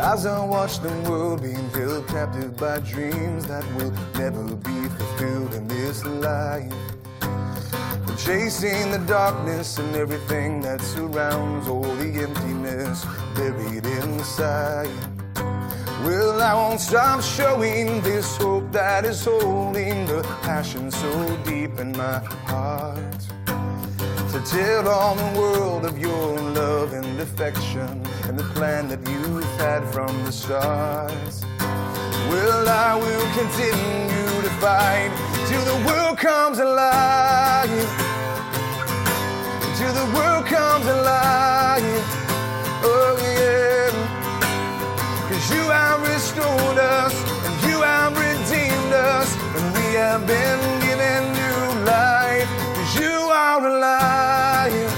As I watch the world being held captive by dreams that will never be fulfilled in this life, chasing the darkness and everything that surrounds all the emptiness buried inside. Well, I won't stop showing this hope that is holding the passion so deep in my heart, to tell all the world of your love and affection and the plan that you've had from the start. Well, I will continue to fight till the world comes alive, till the world comes alive. Oh yeah, 'cause you have restored us and you have redeemed us, and we have been given new life, 'cause you are alive.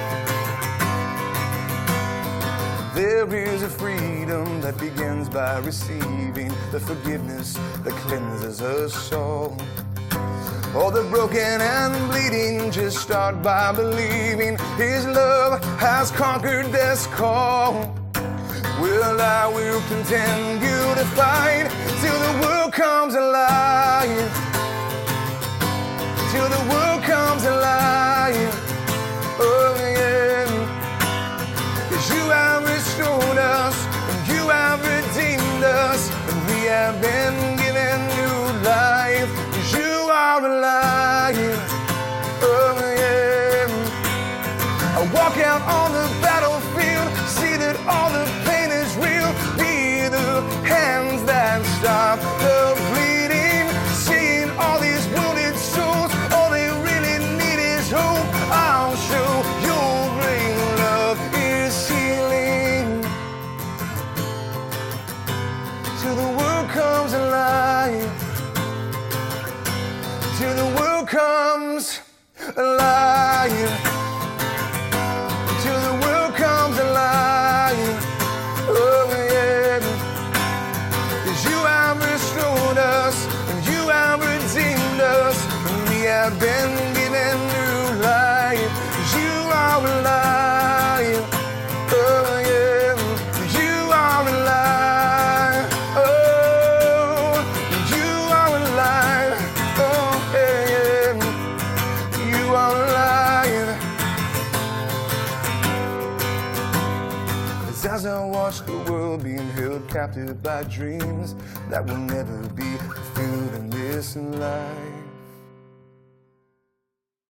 There is a freedom that begins by receiving the forgiveness that cleanses us soul. All the broken and bleeding just start by believing His love has conquered death's call. Well, I will continue to fight till the world comes alive, till the world comes alive. Oh yeah, 'cause you have restored us and you have redeemed us, and we have been given new life, 'cause you are alive. Oh yeah, I walk out on the battlefield, see that all the pain is real, be the hands that stop the bleeding, seeing all these wounded souls, all they really need is hope. I'll show your great love is healing till the world comes alive, till the world comes alive, till the world comes alive. Oh yeah, 'cause you have restored us and you have redeemed us, and we have been given new life, 'cause you are alive. Oh yeah, you are alive. Oh, you are alive. Oh yeah, you are alive. 'Cause as I watch the world being held captive by dreams that will never be fulfilled in this life,